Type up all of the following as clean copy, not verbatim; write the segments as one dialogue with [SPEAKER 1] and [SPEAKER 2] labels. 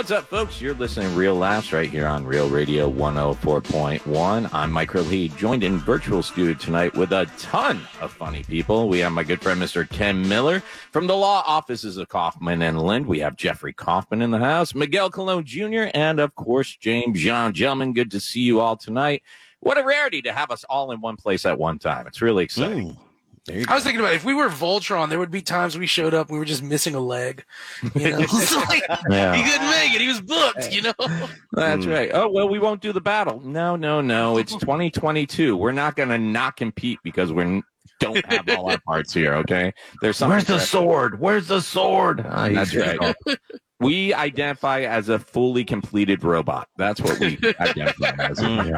[SPEAKER 1] What's up, folks? You're listening to Real Laughs right here on Real Radio 104.1. I'm Mike Lee, joined in virtual studio tonight with a ton of funny people. We have my good friend, Mr. Ken Miller. From the law offices of Kaufman and Lind, we have Jeffrey Kaufman in the house, Miguel Colon Jr., and, of course, James Young. Gentlemen, good to see you all tonight. What a rarity to have us all in one place at one time. It's really exciting.
[SPEAKER 2] I was thinking about it. If we were Voltron, there would be times we showed up and we were just missing a leg. You know? He couldn't make it. He was booked, you know?
[SPEAKER 1] That's right. Oh, well, we won't do the battle. No. It's 2022. We're not going to not compete because we don't have all our parts here, okay? There's something.
[SPEAKER 3] Where's the sword? Where's the sword?
[SPEAKER 1] That's right. We identify as a fully completed robot. That's what we identify as.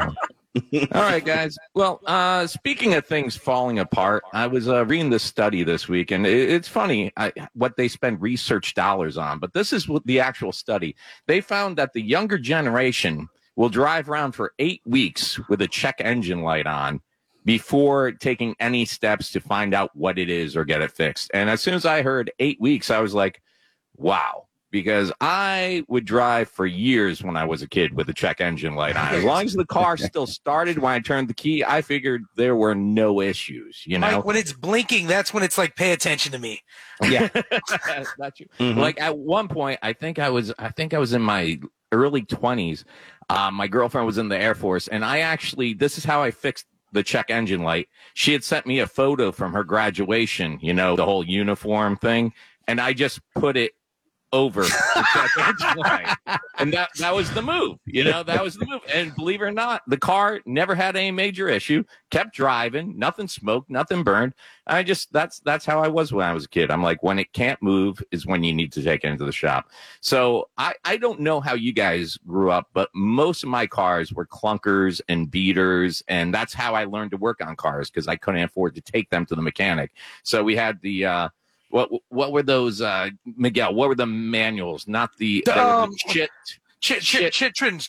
[SPEAKER 1] All right, guys. Well, speaking of things falling apart, I was reading this study this week, and it's funny what they spend research dollars on. But this is what the actual study. They found that the younger generation will drive around for 8 weeks with a check engine light on before taking any steps to find out what it is or get it fixed. And as soon as I heard 8 weeks, I was like, wow. Because I would drive for years when I was a kid with a check engine light on. As long as the car still started when I turned the key, I figured there were no issues, you know?
[SPEAKER 2] Mike, when it's blinking, that's when it's like, pay attention to me.
[SPEAKER 1] Yeah. That's true. Mm-hmm. Like at one point, I think I was in my early 20s. My girlfriend was in the Air Force, and this is how I fixed the check engine light. She had sent me a photo from her graduation, you know, the whole uniform thing, and I just put it over the check engine light. And that was the move, you know, that was the move. And believe it or not, the car never had any major issue, kept driving, nothing smoked, nothing burned. That's how I was when I was a kid. I'm like, when it can't move is when you need to take it into the shop. So I don't know how you guys grew up, but most of my cars were clunkers and beaters. And that's how I learned to work on cars, because I couldn't afford to take them to the mechanic. So we had the, what were those, Miguel? What were the manuals? Not the
[SPEAKER 2] Chitrins.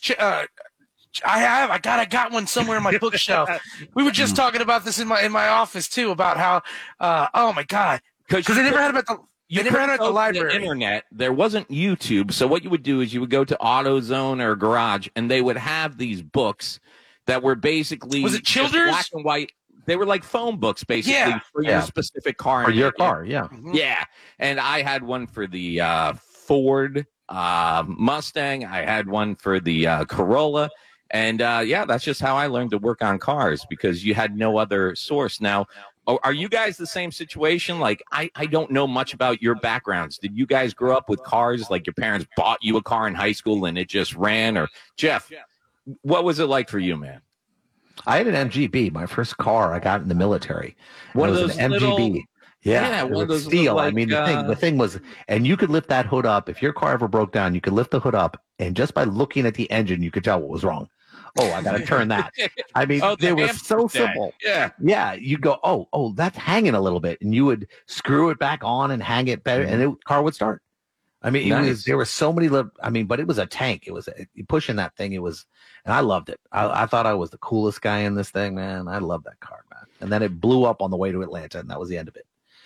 [SPEAKER 2] I got one somewhere in my bookshelf. We were just talking about this in my office too, about how oh my god, because they never had them at the library.
[SPEAKER 1] The internet, there wasn't YouTube, so what you would do is you would go to AutoZone or Garage, and they would have these books that were basically
[SPEAKER 2] Childers?
[SPEAKER 1] Black and white. They were like phone books, basically, for your specific car.
[SPEAKER 3] For your car, yeah.
[SPEAKER 1] Mm-hmm. Yeah. And I had one for the Ford Mustang. I had one for the Corolla. And, that's just how I learned to work on cars, because you had no other source. Now, are you guys the same situation? Like, I don't know much about your backgrounds. Did you guys grow up with cars? Like, your parents bought you a car in high school and it just ran? Or, Jeff, what was it like for you, man?
[SPEAKER 3] I had an MGB. My first car I got in the military.
[SPEAKER 1] One of those
[SPEAKER 3] an MGB.
[SPEAKER 1] Yeah,
[SPEAKER 3] one of those steel. I mean, the thing was, and you could lift that hood up. If your car ever broke down, you could lift the hood up, and just by looking at the engine, you could tell what was wrong. Oh, I got to turn that. I mean, it was so simple. Yeah. You go, oh, that's hanging a little bit, and you would screw it back on and hang it better, and the car would start. I mean, there were so many. But it was a tank. It was pushing that thing. It was, and I loved it. I thought I was the coolest guy in this thing, man. I loved that car, man. And then it blew up on the way to Atlanta, and that was the end of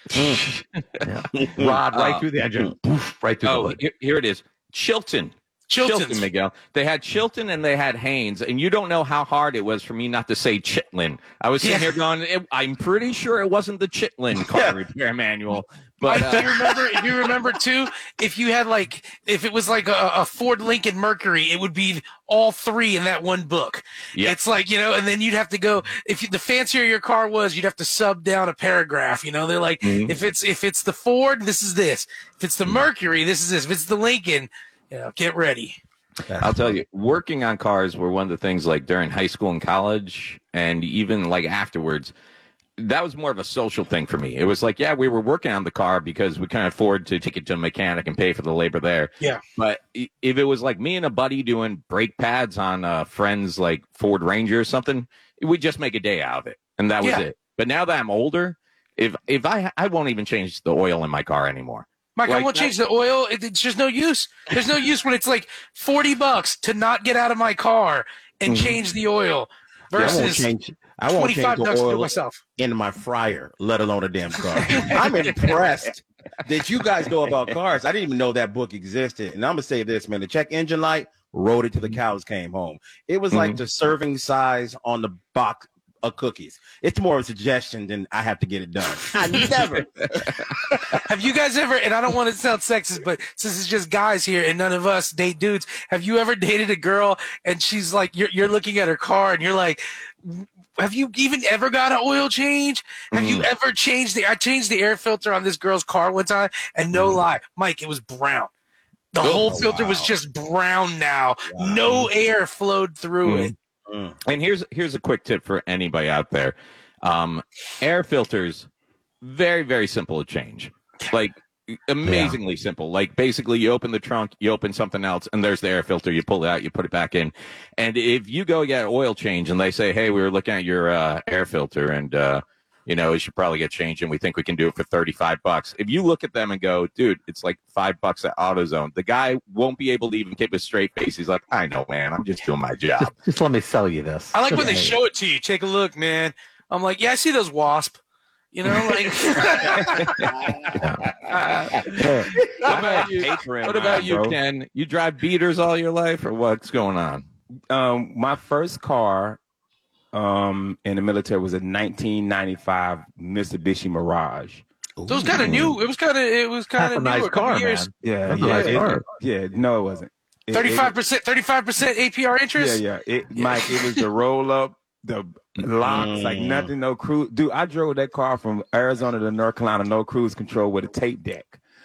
[SPEAKER 3] it. Rod right through the engine, poof, right through the hood.
[SPEAKER 1] Here it is. Chilton, Miguel. They had Chilton and they had Haynes, and you don't know how hard it was for me not to say Chitlin. I was sitting here going, I'm pretty sure it wasn't the Chitlin car repair manual. But
[SPEAKER 2] if you remember too, if it was like a Ford Lincoln Mercury, it would be all three in that one book. Yeah. It's like, you know, and then you'd have to go, the fancier your car was, you'd have to sub down a paragraph. You know, they're like, if it's the Ford, this is this. If it's the Mercury, this is this. If it's the Lincoln, get ready.
[SPEAKER 1] I'll tell you, working on cars were one of the things, like during high school and college, and even like afterwards. That was more of a social thing for me. It was like, we were working on the car because we couldn't afford to take it to a mechanic and pay for the labor there.
[SPEAKER 2] Yeah.
[SPEAKER 1] But if it was like me and a buddy doing brake pads on a friend's like Ford Ranger or something, we'd just make a day out of it, and that was it. But now that I'm older, if I won't even change the oil in my car anymore.
[SPEAKER 2] Mike, I won't change the oil. It's just no use. There's no use when it's like $40 to not get out of my car and change the oil versus
[SPEAKER 4] I won't change the
[SPEAKER 2] $25 to do
[SPEAKER 4] oil
[SPEAKER 2] myself
[SPEAKER 4] in my fryer, let alone a damn car. I'm impressed that you guys know about cars. I didn't even know that book existed. And I'm gonna say this, man: the check engine light, rode it till the cows came home. It was like the serving size on the box of cookies. It's more of a suggestion than I have to get it done. I never.
[SPEAKER 2] Have you guys ever, and I don't want to sound sexist, but since it's just guys here and none of us date dudes, have you ever dated a girl and she's like, you're looking at her car and you're like, have you even ever got an oil change? Have you ever changed I changed the air filter on this girl's car one time, and no lie, Mike, it was brown. The whole filter was just brown now. Wow. No air flowed through it.
[SPEAKER 1] And here's a quick tip for anybody out there. Air filters, very, very simple to change. Like amazingly simple. Like basically you open the trunk, you open something else, and there's the air filter. You pull it out, you put it back in. And if you go get an oil change and they say, hey, we were looking at your air filter and you should probably get changed, and we think we can do it for $35. If you look at them and go, dude, it's like $5 at AutoZone, the guy won't be able to even keep a straight face. He's like, I know, man, I'm just doing my job.
[SPEAKER 3] Just let me sell you this.
[SPEAKER 2] I like when they show it to you. Take a look, man. I'm like, yeah, I see those wasp. Like.
[SPEAKER 1] What about you, Ken? You drive beaters all your life, or what's going on?
[SPEAKER 5] My first car in the military was a 1995 Mitsubishi Mirage.
[SPEAKER 2] So it was kind of new. It was kind of
[SPEAKER 3] a nice car, man.
[SPEAKER 5] Yeah, no, it wasn't.
[SPEAKER 2] 35% APR interest.
[SPEAKER 5] Yeah. Mike, it was the roll up, the locks, like nothing, no cruise. Dude, I drove that car from Arizona to North Carolina, no cruise control with a tape deck.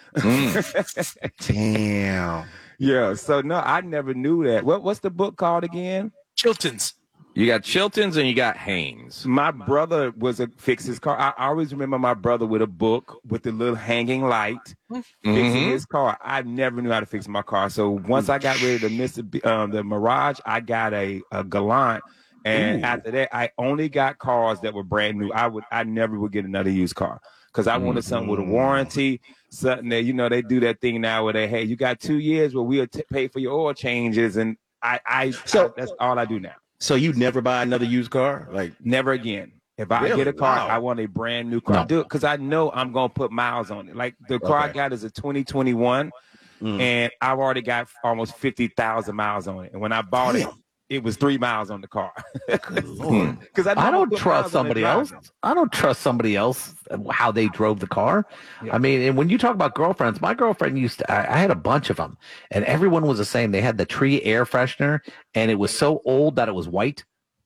[SPEAKER 4] Damn.
[SPEAKER 5] Yeah. So no, I never knew that. What's the book called again?
[SPEAKER 2] Chilton's.
[SPEAKER 1] You got Chilton's and you got Haynes.
[SPEAKER 5] My brother fix his car. I always remember my brother with a book with the little hanging light fixing his car. I never knew how to fix my car. So once I got rid of the Mirage, I got a Galant. And after that, I only got cars that were brand new. I never would get another used car because I wanted something with a warranty, something that, they do that thing now where hey, you got 2 years where we'll pay for your oil changes. And so that's all I do now.
[SPEAKER 4] So you never buy another used car? Like
[SPEAKER 5] never again. If I get a car, I want a brand new car. Do it because I know I'm gonna put miles on it. Like the car I got is a 2021, and I've already got almost 50,000 miles on it. And when I bought it, it was 3 miles on the car.
[SPEAKER 3] Good Lord. Because I don't trust somebody else. I don't trust somebody else how they drove the car. Yeah. I mean, and when you talk about girlfriends, my girlfriend I had a bunch of them, and everyone was the same. They had the Tree air freshener, and it was so old that it was white.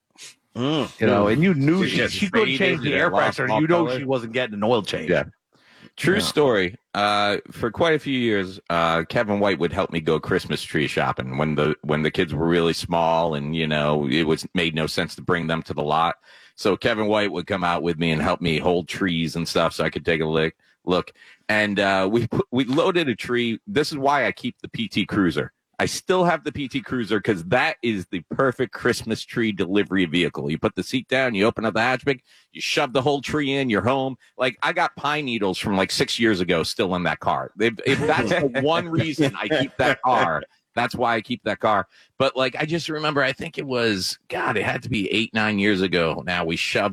[SPEAKER 3] And you knew she couldn't change the air freshener. You know she wasn't getting an oil change.
[SPEAKER 1] Yeah. True story. For quite a few years, Kevin White would help me go Christmas tree shopping when the kids were really small, and it made no sense to bring them to the lot. So Kevin White would come out with me and help me hold trees and stuff, so I could take a look. And we loaded a tree. This is why I keep the PT Cruiser. I still have the PT Cruiser because that is the perfect Christmas tree delivery vehicle. You put the seat down, you open up the hatchback, you shove the whole tree in, you're home. Like, I got pine needles from like 6 years ago still in that car. If that's the one reason I keep that car, that's why I keep that car. But like, I just remember, I think it had to be 8-9 years ago now. We shoved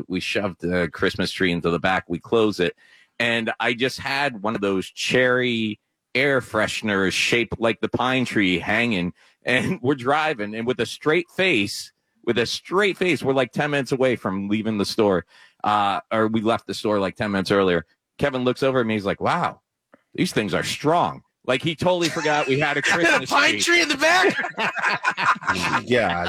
[SPEAKER 1] the Christmas tree into the back. We close it. And I just had one of those cherry air freshener shaped like the pine tree hanging, and we're driving, and with a straight face, we're like 10 minutes away from leaving the store, or we left the store like 10 minutes earlier. Kevin looks over at me, he's like, wow, these things are strong. Like, he totally forgot we had a Christmas
[SPEAKER 2] pine tree in the back.
[SPEAKER 4] Yeah.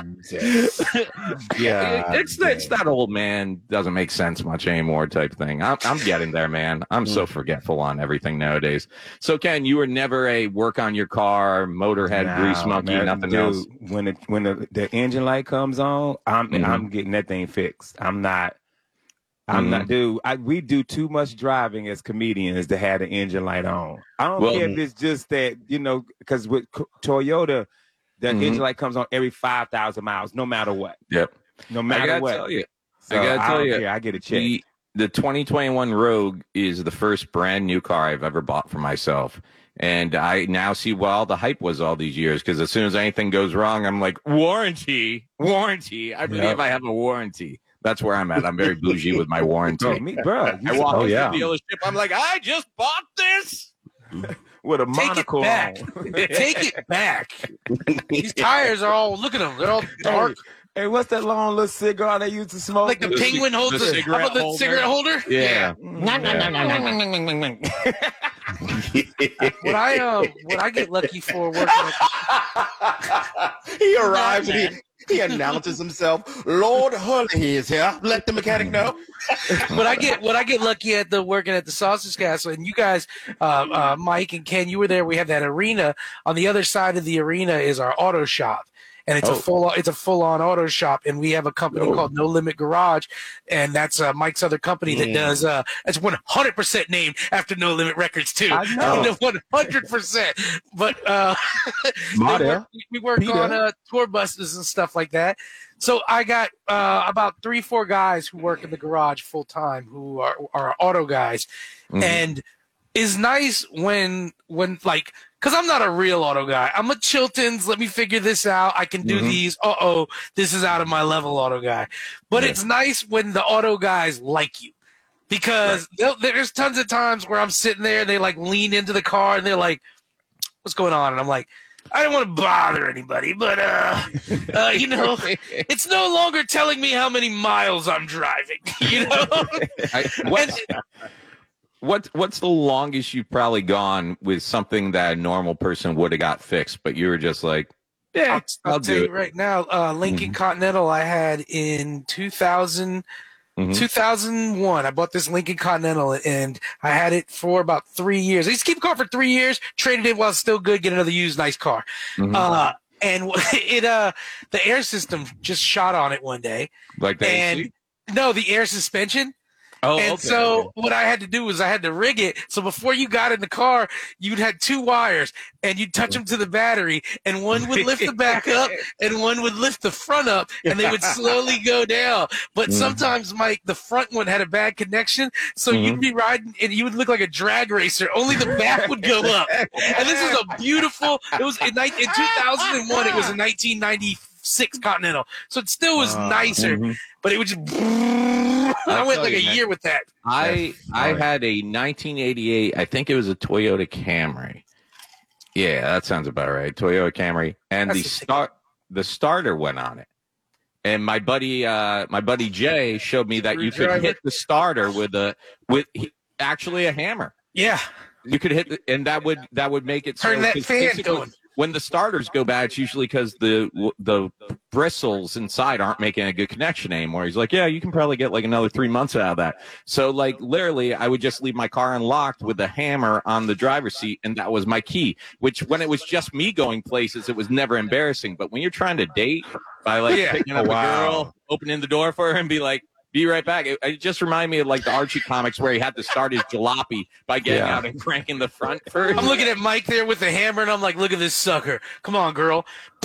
[SPEAKER 1] It's that old man doesn't make sense much anymore type thing. I'm getting there, man. I'm so forgetful on everything nowadays. So Ken, you were never a work on your car, motorhead, grease monkey, nothing else.
[SPEAKER 5] When the engine light comes on, I'm getting that thing fixed. I'm not, dude. We do too much driving as comedians to have the engine light on. I don't care if it's just that, because with Toyota, the engine light comes on every 5,000 miles, no matter what.
[SPEAKER 1] Yep.
[SPEAKER 5] No matter what.
[SPEAKER 1] I gotta tell you,
[SPEAKER 5] I get a check.
[SPEAKER 1] The 2021 Rogue is the first brand new car I've ever bought for myself. And I now see what all the hype was all these years, because as soon as anything goes wrong, I'm like, warranty. I believe I have a warranty. That's where I'm at. I'm very bougie with my warranty.
[SPEAKER 5] Oh, me, bro.
[SPEAKER 1] I walk into the dealership. I'm like, I just bought this.
[SPEAKER 5] With a monocle on.
[SPEAKER 2] Take it back. These tires are all, look at them. They're all dark.
[SPEAKER 5] Hey, what's that long little cigar they used to smoke?
[SPEAKER 2] Like the penguin holds the cigarette holder?
[SPEAKER 1] Yeah.
[SPEAKER 2] What I get lucky for working
[SPEAKER 4] he arrives and he announces himself. Lord Hurley is here. Let the mechanic know.
[SPEAKER 2] What I get lucky at working at the Sausage Castle, and you guys, Mike and Ken, you were there. We have that arena. On the other side of the arena is our auto shop. And it's a full-on auto shop, and we have a company called No Limit Garage, and that's Mike's other company that does. It's 100% named after No Limit Records too. I know 100%. But we work on tour buses and stuff like that. So I got about 3-4 guys who work in the garage full time who are auto guys, and it's nice when like. Because I'm not a real auto guy. I'm a Chilton's. Let me figure this out. I can do these. This is out of my level auto guy. But it's nice when the auto guys like you. Because there's tons of times where I'm sitting there and they like lean into the car and they're like, what's going on? And I'm like, I don't want to bother anybody, but, it's no longer telling me how many miles I'm driving,
[SPEAKER 1] What's the longest you've probably gone with something that a normal person would have got fixed, but you were just like, yeah,
[SPEAKER 2] I'll tell you right now, Lincoln Continental I had in 2001. I bought this Lincoln Continental, and I had it for about 3 years. I used to keep the car for 3 years, traded it while it's still good, get another used nice car. And the air system just shot on it one day.
[SPEAKER 1] Like the AC?
[SPEAKER 2] No, the air suspension. So what I had to do was I had to rig it. So before you got in the car, you'd had 2 wires and you'd touch them to the battery, and one would lift the back up and one would lift the front up, and they would slowly go down. But sometimes, Mike, the front one had a bad connection. So you'd be riding and you would look like a drag racer. Only the back would go up. And this is a beautiful, it was in 2001. It was a 1996 Continental. So it still was nicer, but it was just, I went like a year with that.
[SPEAKER 1] I had a 1988, I think it was a Toyota Camry. Yeah, that sounds about right. Toyota Camry, and the starter went on it. And my buddy Jay showed me that you could hit the starter with actually a hammer.
[SPEAKER 2] Yeah,
[SPEAKER 1] you could hit, and that would make it
[SPEAKER 2] turn that fan going.
[SPEAKER 1] When the starters go bad, it's usually because the bristles inside aren't making a good connection anymore. He's like, yeah, you can probably get like another 3 months out of that. So like literally, I would just leave my car unlocked with a hammer on the driver's seat, and that was my key. Which when it was just me going places, it was never embarrassing. But when you're trying to date by like picking up a girl, opening the door for her, and be like, be right back. It just reminded me of like the Archie comics where he had to start his jalopy by getting out and cranking the front first.
[SPEAKER 2] I'm looking at Mike there with the hammer, and I'm like, look at this sucker. Come on, girl.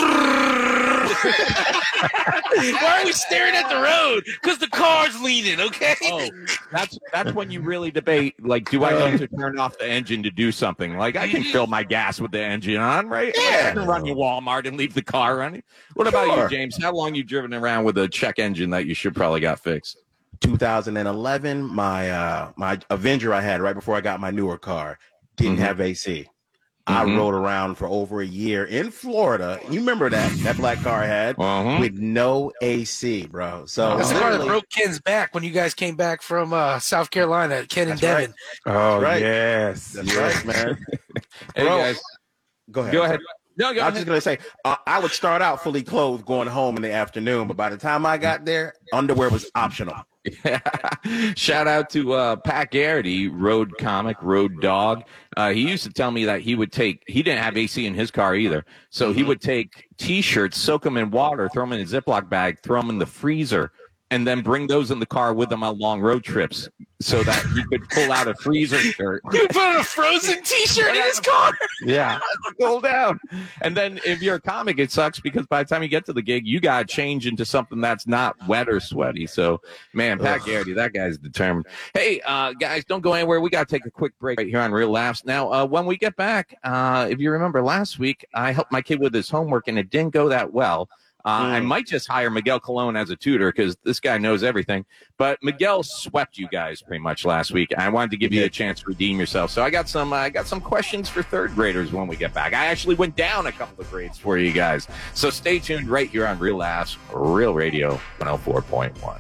[SPEAKER 2] Why are we staring at the road? Because the car's leaning, okay?
[SPEAKER 1] Oh, that's when you really debate, like, do I need to turn off the engine to do something? Like, I can fill my gas with the engine on, right? Yeah. I can run to Walmart and leave the car running. What about you, James? How long you driven around with a check engine that you should probably got fixed?
[SPEAKER 4] 2011, my Avenger I had right before I got my newer car didn't have AC. I rode around for over a year in Florida. You remember that black car I had with no AC, bro. So
[SPEAKER 2] that's the car that broke Ken's back when you guys came back from South Carolina, Ken and Devin.
[SPEAKER 4] Right.
[SPEAKER 5] Oh,
[SPEAKER 4] right.
[SPEAKER 5] Yes.
[SPEAKER 4] That's right, man.
[SPEAKER 1] Hey,
[SPEAKER 4] bro,
[SPEAKER 1] guys.
[SPEAKER 4] Go ahead.
[SPEAKER 1] Go ahead. No,
[SPEAKER 4] I was just going to say, I would start out fully clothed going home in the afternoon, but by the time I got there, underwear was optional.
[SPEAKER 1] Yeah. Shout out to Pat Garrity, road comic, road dog. He used to tell me that he didn't have AC in his car either. So he would take T-shirts, soak them in water, throw them in a Ziploc bag, throw them in the freezer, and then bring those in the car with him on long road trips so that he could pull out a freezer shirt.
[SPEAKER 2] You put a frozen T-shirt in his car?
[SPEAKER 1] Yeah. Cool down. And then if you're a comic, it sucks because by the time you get to the gig, you got to change into something that's not wet or sweaty. So, man, Pat Garrity, that guy's determined. Hey, guys, don't go anywhere. We got to take a quick break right here on Real Laughs. Now, when we get back, if you remember last week, I helped my kid with his homework, and it didn't go that well. I might just hire Miguel Colon as a tutor because this guy knows everything. But Miguel swept you guys pretty much last week. I wanted to give you a chance to redeem yourself. So I got some questions for third graders when we get back. I actually went down a couple of grades for you guys. So stay tuned right here on Real Laughs, Real Radio 104.1.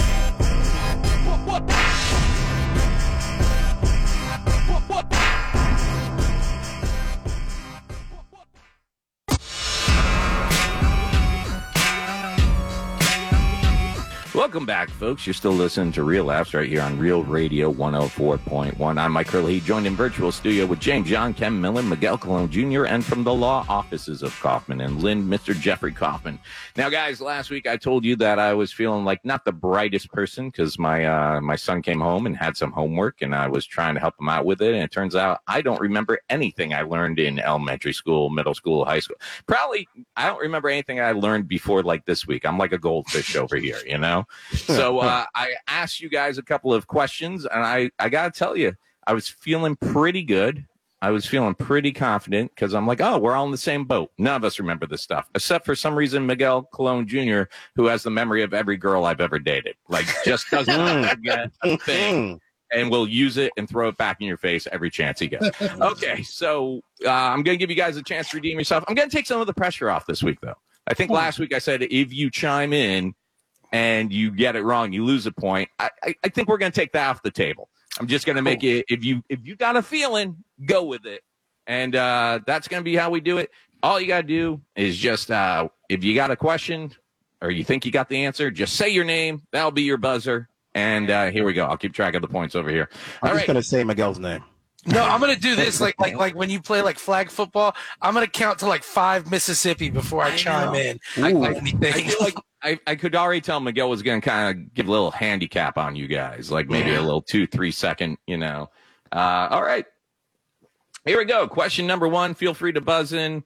[SPEAKER 1] Welcome back, folks. You're still listening to Real Laughs right here on Real Radio 104.1. I'm Mike Curley, joined in virtual studio with James John, Ken Millen, Miguel Colon Jr., and from the law offices of Kaufman and Lynn, Mr. Jeffrey Kaufman. Now, guys, last week I told you that I was feeling like not the brightest person because my son came home and had some homework, and I was trying to help him out with it. And it turns out I don't remember anything I learned in elementary school, middle school, high school. Probably I don't remember anything I learned before like this week. I'm like a goldfish over here, you know? So I asked you guys a couple of questions, and I got to tell you, I was feeling pretty good. I was feeling pretty confident because I'm like, oh, we're all in the same boat. None of us remember this stuff, except for some reason Miguel Colon Jr., who has the memory of every girl I've ever dated. Like, just doesn't forget a thing. And will use it and throw it back in your face every chance he gets. Okay, so I'm going to give you guys a chance to redeem yourself. I'm going to take some of the pressure off this week, though. I think last week I said if you chime in and you get it wrong, you lose a point. I think we're going to take that off the table. I'm just going to make it, if you got a feeling, go with it. And that's going to be how we do it. All you got to do is just, if you got a question or you think you got the answer, just say your name. That'll be your buzzer. And here we go. I'll keep track of the points over here.
[SPEAKER 4] I'm just going to say Miguel's name.
[SPEAKER 2] No, I'm gonna do this like when you play like flag football. I'm gonna count to like 5 Mississippi before I chime in.
[SPEAKER 1] I feel like I could already tell Miguel was gonna kind of give a little handicap on you guys, like maybe a little 2-3 second, you know. All right, here we go. Question number 1. Feel free to buzz in.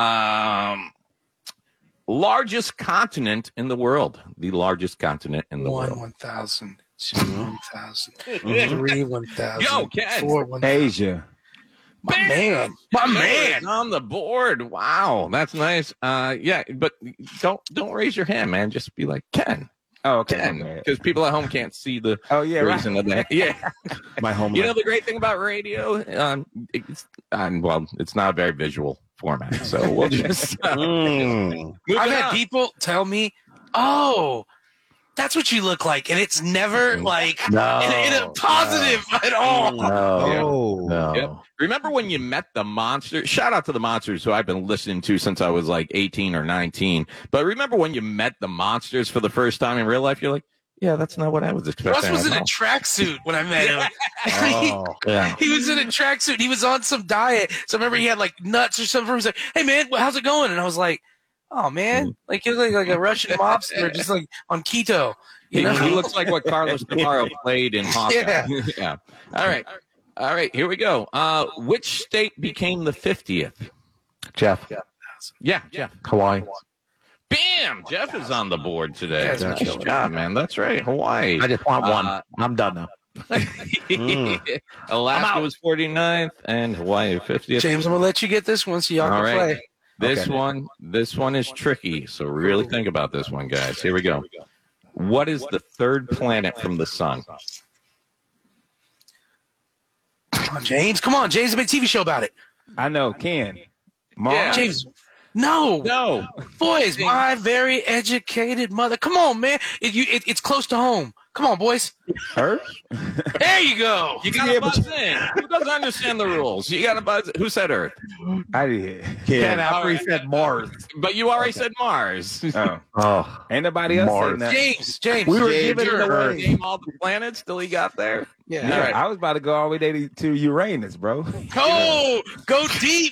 [SPEAKER 1] Largest continent in the world. The largest continent in the world.
[SPEAKER 2] 1,000. 2, 1,000. 3, 1,000.
[SPEAKER 1] Yo, Ken.
[SPEAKER 2] 4, 1,000.
[SPEAKER 5] Asia.
[SPEAKER 2] My man.
[SPEAKER 1] On the board. Wow, that's nice. Yeah, but don't raise your hand, man. Just be like Ken.
[SPEAKER 5] Oh, okay.
[SPEAKER 1] Ken, because people at home can't see the reason of that. Yeah,
[SPEAKER 4] my home.
[SPEAKER 1] You know the great thing about radio, it's not a very visual format, so we'll just.
[SPEAKER 2] I've had people tell me, "Oh, that's what you look like," and it's never like in a positive at all.
[SPEAKER 3] No.
[SPEAKER 1] Yep. Remember when you met the Monsters? Shout out to the Monsters, who I've been listening to since I was like 18 or 19. But remember when you met the Monsters for the first time in real life? You're like, yeah, that's not what I was expecting.
[SPEAKER 2] Russ was in a tracksuit when I met him. He was in a tracksuit. He was on some diet. So I remember he had like nuts or something. He was like, "Hey man, how's it going?" And I was like, "Oh man, like you look like a Russian mobster, just like on keto." You know?
[SPEAKER 1] He looks like what Carlos Navarro played in Hawkeye. Yeah. All right. Here we go. Which state became the 50th?
[SPEAKER 3] Jeff.
[SPEAKER 1] Yeah, Jeff.
[SPEAKER 3] Hawaii.
[SPEAKER 1] Bam! Jeff is on the board today. Nice job, man. That's right. Hawaii.
[SPEAKER 3] I just want one. I'm done now.
[SPEAKER 1] Alaska was 49th and Hawaii 50th.
[SPEAKER 2] James, I'm gonna let you get this one so y'all can play.
[SPEAKER 1] This one is tricky, so really think about this one, guys. Here we go. What is the third planet from the sun?
[SPEAKER 2] Come on, James. James, a big TV show about it.
[SPEAKER 5] I know, Ken. Mars.
[SPEAKER 2] Yeah. James. No. Boys, my very educated mother. Come on, man. It's close to home. Come on, boys.
[SPEAKER 5] Earth?
[SPEAKER 2] There you go.
[SPEAKER 1] You got to buzz in. Who doesn't understand the rules? You got to buzz. Who said Earth?
[SPEAKER 5] I did.
[SPEAKER 3] Ken after he said Mars.
[SPEAKER 1] But you already said Mars.
[SPEAKER 5] Oh. Ain't nobody else saying that.
[SPEAKER 2] James.
[SPEAKER 3] We were giving it away.
[SPEAKER 1] Name all the planets till he got there.
[SPEAKER 2] Yeah.
[SPEAKER 1] All right.
[SPEAKER 5] I was about to go all the way to Uranus, bro.
[SPEAKER 2] Oh, go deep.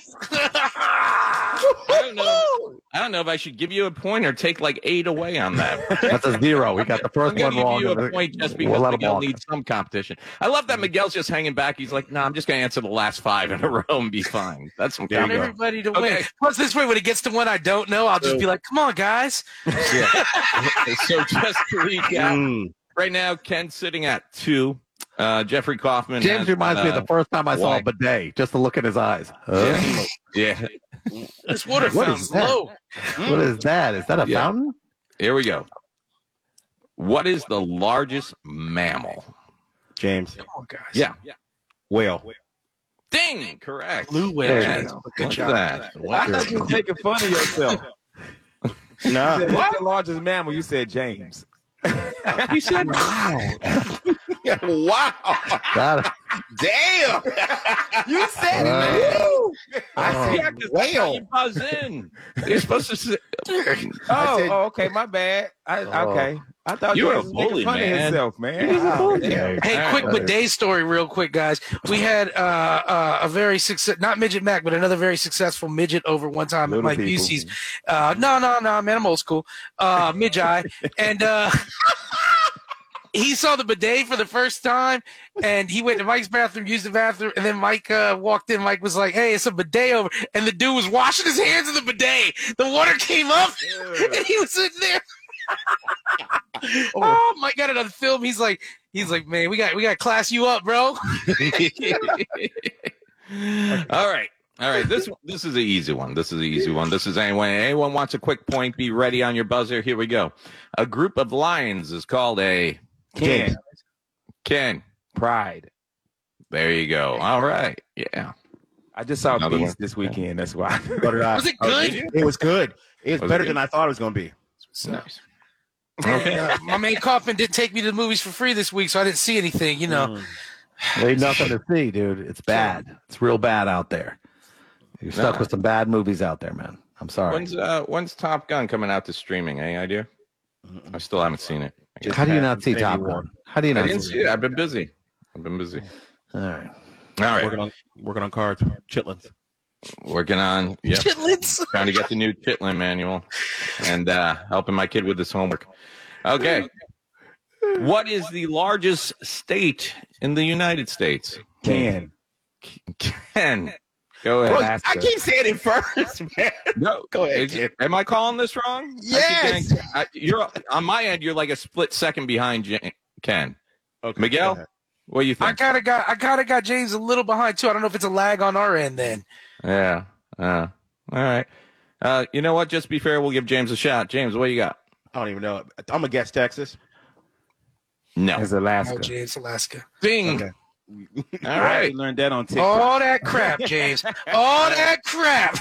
[SPEAKER 1] I don't know if I should give you a point or take like 8 away on that.
[SPEAKER 3] That's a 0. We got the first one wrong.
[SPEAKER 1] Give you a point just because Miguel needs some competition. I love that Miguel's just hanging back. He's like, "No, I'm just going to answer the last 5 in a row and be fine." That's some
[SPEAKER 2] Not everybody to win. Plus, this way, when it gets to one I don't know, I'll just be like, "Come on, guys."
[SPEAKER 1] Yeah. So just to recap, right now Ken's sitting at 2. Jeffrey Kaufman.
[SPEAKER 3] James reminds me of the first time I saw a bidet, just to look in his eyes.
[SPEAKER 1] Yeah.
[SPEAKER 2] This water fountain's low.
[SPEAKER 3] What is that? Is that a fountain?
[SPEAKER 1] Here we go. What is the largest mammal?
[SPEAKER 4] James.
[SPEAKER 2] Come on, guys.
[SPEAKER 1] Yeah.
[SPEAKER 4] Whale.
[SPEAKER 1] Ding! Correct.
[SPEAKER 2] Blue whale.
[SPEAKER 1] Yeah.
[SPEAKER 2] Good
[SPEAKER 1] Look
[SPEAKER 2] job.
[SPEAKER 1] at that.
[SPEAKER 5] I thought you were making fun of yourself.
[SPEAKER 4] No.
[SPEAKER 5] You said, what's the largest mammal? You said James.
[SPEAKER 1] You said wow.
[SPEAKER 4] Wow.
[SPEAKER 3] That,
[SPEAKER 4] Damn.
[SPEAKER 5] You said
[SPEAKER 4] Whale.
[SPEAKER 1] You buzz in. You're supposed to say.
[SPEAKER 5] okay, my bad. Okay. I thought
[SPEAKER 1] You were a
[SPEAKER 5] was making
[SPEAKER 1] bully,
[SPEAKER 5] fun
[SPEAKER 1] man.
[SPEAKER 5] of himself, man.
[SPEAKER 3] wow.
[SPEAKER 2] Hey, quick bidet story, real quick, guys. We had a very not Midget Mac, but another very successful midget over one time
[SPEAKER 5] Little
[SPEAKER 2] at Mike
[SPEAKER 5] people.
[SPEAKER 2] Busey's. No, man, I'm old school. Midget, and he saw the bidet for the first time, and he went to Mike's bathroom, used the bathroom, and then Mike walked in. Mike was like, "Hey, it's a bidet over," and the dude was washing his hands in the bidet. The water came up, and he was sitting there. Oh, Mike got it on film. He's like, man, we got to class you up, bro.
[SPEAKER 1] All right. This is an easy one. This is anyone wants a quick point, be ready on your buzzer. Here we go. A group of lions is called a Ken.
[SPEAKER 5] Pride.
[SPEAKER 1] There you go. All right. Yeah.
[SPEAKER 5] I just saw
[SPEAKER 1] Another
[SPEAKER 5] Beast
[SPEAKER 1] one.
[SPEAKER 5] this weekend. That's why.
[SPEAKER 4] So did I.
[SPEAKER 2] Was it good?
[SPEAKER 4] It was good. It was
[SPEAKER 1] Was it
[SPEAKER 4] better
[SPEAKER 1] good?
[SPEAKER 4] than I thought it was going to be.
[SPEAKER 1] Nice.
[SPEAKER 2] My man Kaufman didn't take me to the movies for free this week, so I didn't see anything. You know,
[SPEAKER 3] There ain't nothing to see, dude. It's bad. It's real bad out there. You're stuck with some bad movies out there, man. I'm sorry.
[SPEAKER 1] When's Top Gun coming out to streaming? Any idea? I still haven't seen it.
[SPEAKER 3] How do you not see
[SPEAKER 4] Infinity
[SPEAKER 3] Top
[SPEAKER 4] War.
[SPEAKER 3] Gun? How do you
[SPEAKER 1] I
[SPEAKER 3] not
[SPEAKER 1] didn't
[SPEAKER 3] see
[SPEAKER 1] see it. I've been busy.
[SPEAKER 3] All right.
[SPEAKER 1] All right.
[SPEAKER 4] Working on cards. Chitlins.
[SPEAKER 1] Working on
[SPEAKER 2] chitlins.
[SPEAKER 1] trying to get the new Chitlin manual and helping my kid with his homework. Okay. What is the largest state in the United States?
[SPEAKER 5] Ken.
[SPEAKER 1] Ken. Go ahead.
[SPEAKER 4] Bro, I keep saying it first, man.
[SPEAKER 1] No,
[SPEAKER 4] Go ahead, kid.
[SPEAKER 1] Am I calling this wrong?
[SPEAKER 4] Yes.
[SPEAKER 1] You're on my end. You're like a split second behind Ken.
[SPEAKER 4] Okay,
[SPEAKER 1] Miguel,
[SPEAKER 4] go ahead.
[SPEAKER 1] what do you
[SPEAKER 2] I
[SPEAKER 1] think?
[SPEAKER 2] kind of got James a little behind too. I don't know if it's a lag on our end then.
[SPEAKER 1] Yeah. All right. You know what? Just be fair. We'll give James a shot. James, what you got?
[SPEAKER 4] I don't even know. I'm going to guess Texas.
[SPEAKER 1] No.
[SPEAKER 5] It's
[SPEAKER 2] Oh,
[SPEAKER 5] Alaska.
[SPEAKER 2] James, Alaska.
[SPEAKER 1] Ding.
[SPEAKER 4] Okay.
[SPEAKER 1] All
[SPEAKER 5] I
[SPEAKER 1] right.
[SPEAKER 5] learned that on TikTok.
[SPEAKER 2] All that crap, James. All that crap.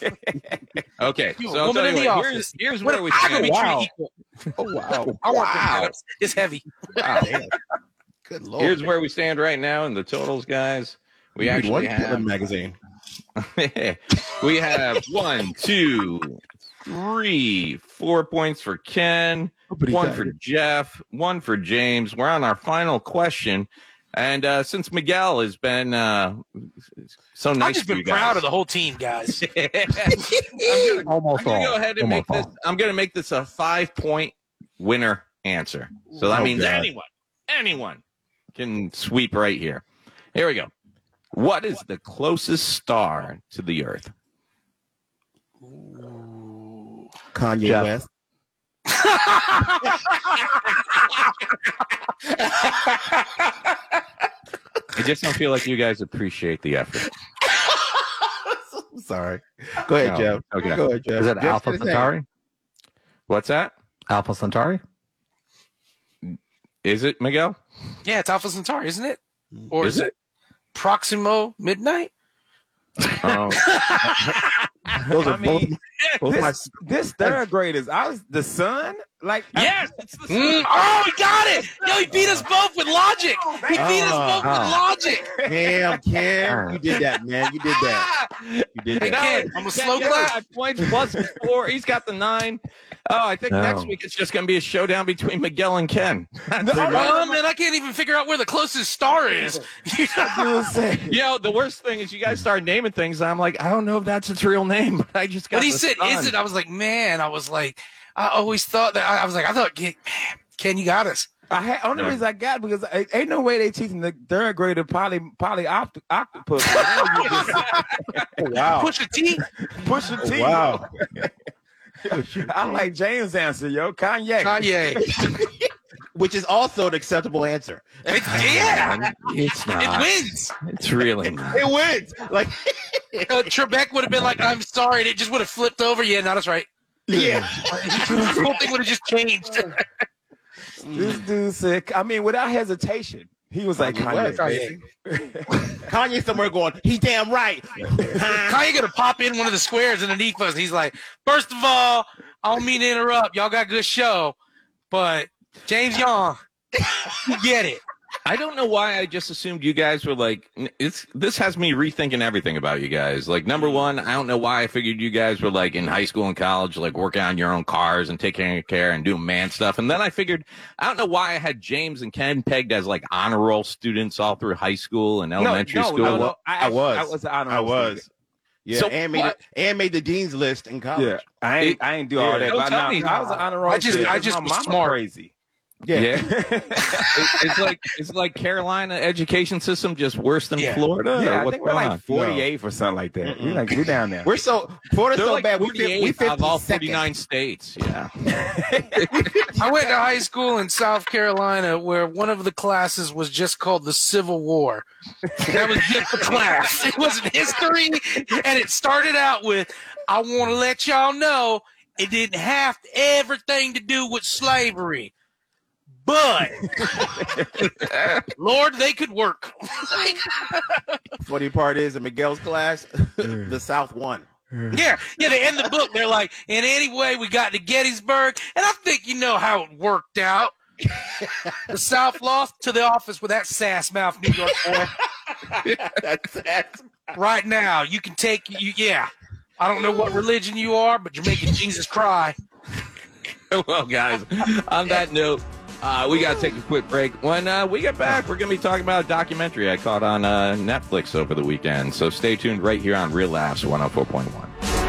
[SPEAKER 1] Okay.
[SPEAKER 2] You a
[SPEAKER 1] So I'll
[SPEAKER 2] woman
[SPEAKER 1] tell
[SPEAKER 2] in
[SPEAKER 1] you
[SPEAKER 2] the
[SPEAKER 1] what,
[SPEAKER 2] office.
[SPEAKER 1] here's
[SPEAKER 2] What
[SPEAKER 1] where we
[SPEAKER 2] if I could
[SPEAKER 1] stand.
[SPEAKER 2] be
[SPEAKER 4] Wow.
[SPEAKER 2] treated equal?
[SPEAKER 4] Oh, wow.
[SPEAKER 2] I want them. It's heavy.
[SPEAKER 4] Wow. Good Lord.
[SPEAKER 1] Here's where we stand right now in the totals, guys. We
[SPEAKER 4] You need
[SPEAKER 1] actually
[SPEAKER 4] one
[SPEAKER 1] have
[SPEAKER 4] Chitlin magazine.
[SPEAKER 1] we have 1, 2, 3, 4 points for Ken, one for Jeff, one for James. We're on our final question. And since Miguel has been so nice
[SPEAKER 2] I've just
[SPEAKER 1] to you
[SPEAKER 2] been proud
[SPEAKER 1] guys,
[SPEAKER 2] of the whole team, guys.
[SPEAKER 3] Almost
[SPEAKER 1] I'm gonna
[SPEAKER 3] all.
[SPEAKER 1] go ahead and
[SPEAKER 3] Almost
[SPEAKER 1] make this.
[SPEAKER 3] all.
[SPEAKER 1] I'm gonna make this a 5-point winner answer. So that
[SPEAKER 4] Oh,
[SPEAKER 1] means
[SPEAKER 4] God.
[SPEAKER 1] anyone can sweep right here. Here we go. What is the closest star to the Earth?
[SPEAKER 4] Kanye
[SPEAKER 3] Jeff.
[SPEAKER 4] West.
[SPEAKER 1] I just don't feel like you guys appreciate the effort.
[SPEAKER 4] Sorry. Go ahead,
[SPEAKER 1] No.
[SPEAKER 4] Jeff.
[SPEAKER 1] Okay.
[SPEAKER 4] Go ahead, Jeff.
[SPEAKER 3] Is it
[SPEAKER 4] Jeff
[SPEAKER 3] Alpha
[SPEAKER 4] said his name.
[SPEAKER 3] Centauri?
[SPEAKER 1] What's that?
[SPEAKER 3] Alpha Centauri?
[SPEAKER 1] Is it Miguel?
[SPEAKER 2] Yeah, it's Alpha Centauri, isn't it? Or
[SPEAKER 1] Is
[SPEAKER 2] is it Proximo Midnight?
[SPEAKER 1] Oh,
[SPEAKER 4] Those are
[SPEAKER 5] I mean,
[SPEAKER 4] both my.
[SPEAKER 5] This third graders. I was the son. Like
[SPEAKER 1] yes, it's the
[SPEAKER 2] Oh, he got it! Yo, he beat us both with logic. He beat us both with logic.
[SPEAKER 4] Damn, Ken. You did that, man. You did that. You did
[SPEAKER 2] Hey,
[SPEAKER 4] that.
[SPEAKER 2] Ken, I'm a slow
[SPEAKER 1] Ken
[SPEAKER 2] clap.
[SPEAKER 1] got points plus 4. He's got the 9. Oh, I think
[SPEAKER 3] No.
[SPEAKER 1] next week it's just going to be a showdown between Miguel and Ken.
[SPEAKER 2] Oh, man, I can't even figure out where the closest star is.
[SPEAKER 5] you
[SPEAKER 1] You know, the worst thing is you guys start naming things. And I'm like, I don't know if that's its real name, but I just got
[SPEAKER 2] When he
[SPEAKER 1] the
[SPEAKER 2] said,
[SPEAKER 1] sun.
[SPEAKER 2] is it? I was like, man, I always thought that. I was like, Ken, you got us.
[SPEAKER 5] only reason I got because ain't no way they teaching the third grader octopus.
[SPEAKER 4] Wow.
[SPEAKER 2] Push a T.
[SPEAKER 5] Push the T.
[SPEAKER 4] Wow.
[SPEAKER 5] I like James' answer, yo. Kanye.
[SPEAKER 2] Kanye.
[SPEAKER 4] Which is also an acceptable answer.
[SPEAKER 2] Yeah,
[SPEAKER 1] It's
[SPEAKER 2] it
[SPEAKER 1] not.
[SPEAKER 2] wins.
[SPEAKER 1] It's really not.
[SPEAKER 4] It wins. Like
[SPEAKER 2] Trebek would have been like, "I'm sorry," and it just would have flipped over. Yeah, no, that's right.
[SPEAKER 4] Yeah.
[SPEAKER 2] The whole thing would have just changed.
[SPEAKER 5] This dude said, I mean, without hesitation, he was like, Kanye.
[SPEAKER 4] Kanye somewhere going, he damn right.
[SPEAKER 2] Kanye gonna pop in one of the squares underneath us. He's like, first of all, I don't mean to interrupt. Y'all got a good show, but James Young, you get it.
[SPEAKER 1] I don't know why I just assumed you guys were like, this has me rethinking everything about you guys. Like, number one, I don't know why I figured you guys were like in high school and college, like working on your own cars and taking care and doing man stuff. And then I figured, I don't know why I had James and Ken pegged as like honor roll students all through high school and elementary school.
[SPEAKER 5] No,
[SPEAKER 4] I was.
[SPEAKER 5] I was an honor roll student.
[SPEAKER 4] Yeah,
[SPEAKER 1] So
[SPEAKER 4] and made the dean's list in college.
[SPEAKER 5] Yeah, I ain't do all that.
[SPEAKER 1] Don't tell me.
[SPEAKER 5] I was an honor roll.
[SPEAKER 2] I just
[SPEAKER 5] my
[SPEAKER 2] was
[SPEAKER 5] mama
[SPEAKER 2] smart.
[SPEAKER 5] Crazy.
[SPEAKER 4] Yeah.
[SPEAKER 1] It's like Carolina education system just worse than Florida.
[SPEAKER 5] Yeah, I
[SPEAKER 1] what's
[SPEAKER 5] think we're
[SPEAKER 1] going
[SPEAKER 5] like
[SPEAKER 1] on?
[SPEAKER 5] 48 or something like that. We're down there.
[SPEAKER 4] We're Florida's
[SPEAKER 1] They're
[SPEAKER 4] so
[SPEAKER 1] like
[SPEAKER 4] bad. We
[SPEAKER 1] 48
[SPEAKER 4] fit
[SPEAKER 1] out of all
[SPEAKER 4] 52nd.
[SPEAKER 1] 49 states. Yeah.
[SPEAKER 2] I went to high school in South Carolina where one of the classes was just called the Civil War. That was just the class. It wasn't history, and it started out with, I want to let y'all know it didn't have everything to do with slavery. But, Lord, they could work.
[SPEAKER 4] Funny part is in Miguel's class, the South won.
[SPEAKER 2] Yeah, they end the book. They're like, and anyway, we got to Gettysburg, and I think you know how it worked out. The South lost to the office with that sass mouth New York boy.
[SPEAKER 4] That's
[SPEAKER 2] Right now, you can take I don't know what religion you are, but you're making Jesus cry.
[SPEAKER 1] Well, guys, on that note, we got to take a quick break. When we get back, we're going to be talking about a documentary I caught on Netflix over the weekend. So stay tuned right here on Real Laughs 104.1.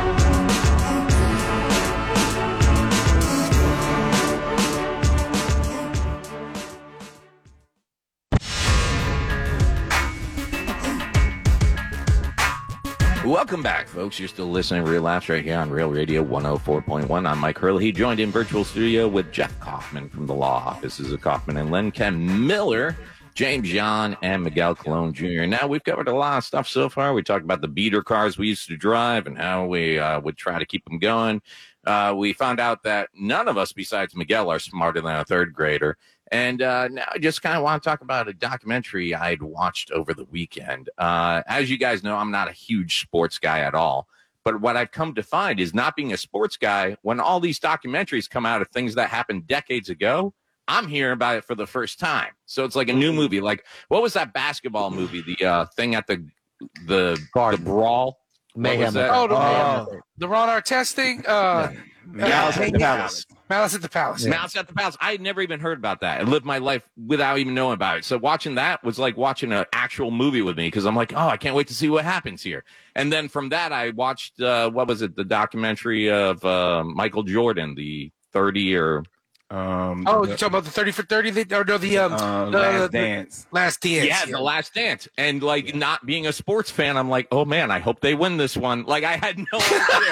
[SPEAKER 1] Welcome back, folks. You're still listening to Real Laughs right here on Real Radio 104.1. I'm Mike Hurley. He joined in virtual studio with Jeff Kaufman from the law offices of Kaufman and Lynn, Ken Miller, James Yon, and Miguel Colon Jr. Now, we've covered a lot of stuff so far. We talked about the beater cars we used to drive and how we would try to keep them going. We found out that none of us besides Miguel are smarter than a third grader. And now I just kind of want to talk about a documentary I'd watched over the weekend. As you guys know, I'm not a huge sports guy at all. But what I've come to find is not being a sports guy, when all these documentaries come out of things that happened decades ago, I'm hearing about it for the first time. So it's like a new movie. Like, what was that basketball movie? The thing at the brawl?
[SPEAKER 3] Mayhem.
[SPEAKER 2] The Ron Artest thing?
[SPEAKER 4] Malice at the Palace.
[SPEAKER 2] Malice at the Palace.
[SPEAKER 1] Yeah. Malice at the Palace. I had never even heard about that. I lived my life without even knowing about it. So watching that was like watching an actual movie with me, because I'm like, oh, I can't wait to see what happens here. And then from that, I watched, what was it? The documentary of Michael Jordan, the 30 or...
[SPEAKER 2] you're talking about the 30 for 30?
[SPEAKER 5] Last Dance.
[SPEAKER 2] Last Dance.
[SPEAKER 1] Yeah, The Last Dance. And like not being a sports fan, I'm like, oh man, I hope they win this one. Like I had no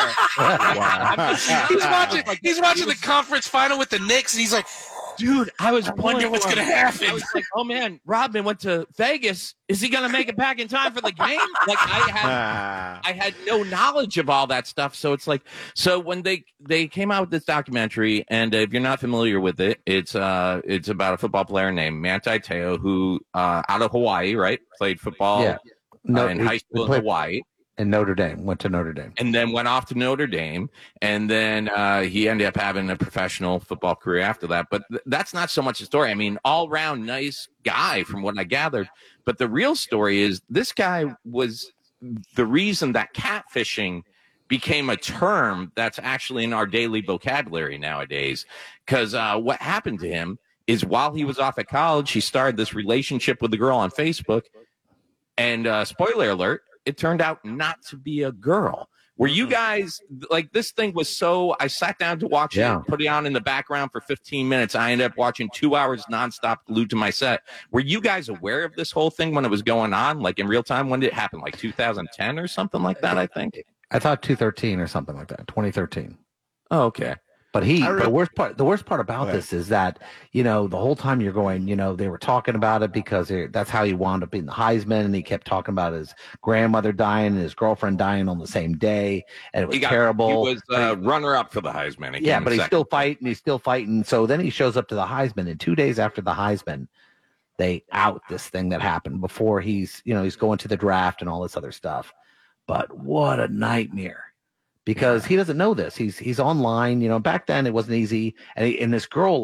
[SPEAKER 1] idea.
[SPEAKER 2] He's watching the conference final with the Knicks, and he's like,
[SPEAKER 1] dude, I
[SPEAKER 2] wonder what's going to happen.
[SPEAKER 1] I was like, oh man, Rodman went to Vegas. Is he going to make it back in time for the game? Like I had no knowledge of all that stuff. So it's like, so when they came out with this documentary, and if you're not familiar with it, it's about a football player named Manti Te'o, who out of Hawaii, right? Played football in high school in Hawaii.
[SPEAKER 3] And went to Notre Dame.
[SPEAKER 1] And then went off to Notre Dame. And then he ended up having a professional football career after that. But that's not so much the story. I mean, all around nice guy from what I gathered. But the real story is this guy was the reason that catfishing became a term that's actually in our daily vocabulary nowadays. Because what happened to him is while he was off at college, he started this relationship with a girl on Facebook. And spoiler alert, it turned out not to be a girl. Were you guys, like, this thing was so, I sat down to watch it, put it on in the background for 15 minutes. I ended up watching 2 hours nonstop glued to my set. Were you guys aware of this whole thing when it was going on, like in real time? When did it happen? Like 2010 or something like that, I think?
[SPEAKER 3] I thought 2013 or something like that, 2013.
[SPEAKER 1] Oh, okay.
[SPEAKER 3] But the worst part about this is that, the whole time you're going, they were talking about it because that's how he wound up being the Heisman, and he kept talking about his grandmother dying and his girlfriend dying on the same day, and it was terrible.
[SPEAKER 1] He was runner-up for the Heisman.
[SPEAKER 3] Yeah, but he's still fighting. So then he shows up to the Heisman, and 2 days after the Heisman, they out this thing that happened before he's going to the draft and all this other stuff. But what a nightmare. Because he doesn't know this. He's online. Back then it wasn't easy. And this girl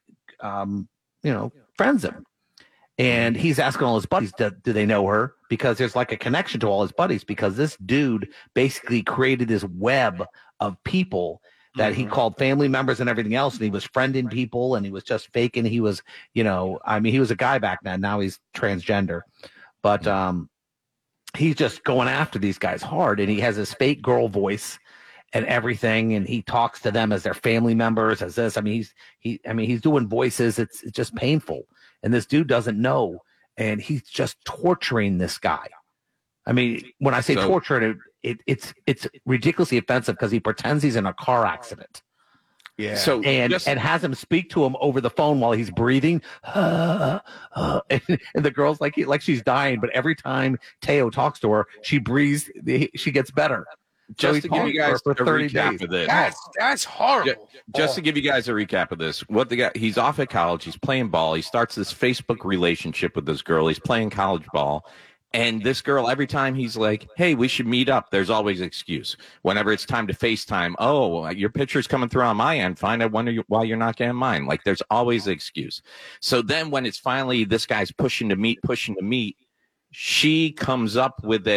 [SPEAKER 3] friends him. And he's asking all his buddies, do they know her? Because there's like a connection to all his buddies, because this dude basically created this web of people that he called family members and everything else. And he was friending people, and he was just faking. He was, he was a guy back then. Now he's transgender. But he's just going after these guys hard. And he has this fake girl voice and everything, and he talks to them as their family members, as this. He's doing voices. It's just painful, and this dude doesn't know, and he's just torturing this guy. When I say torturing, it's ridiculously offensive because he pretends he's in a car accident.
[SPEAKER 4] Yeah.
[SPEAKER 3] So and has him speak to him over the phone while he's breathing, and the girl's like she's dying, but every time Teo talks to her, she breathes. She gets better.
[SPEAKER 1] Just to give you guys a recap of this.
[SPEAKER 2] That's horrible.
[SPEAKER 1] Just to give you guys a recap of this, he's off at college. He's playing ball. He starts this Facebook relationship with this girl. He's playing college ball. And this girl, every time he's like, hey, we should meet up, there's always an excuse. Whenever it's time to FaceTime, oh, your picture's coming through on my end. Fine, I wonder why you're not getting mine. Like, there's always an excuse. So then when it's finally this guy's pushing to meet, she comes up with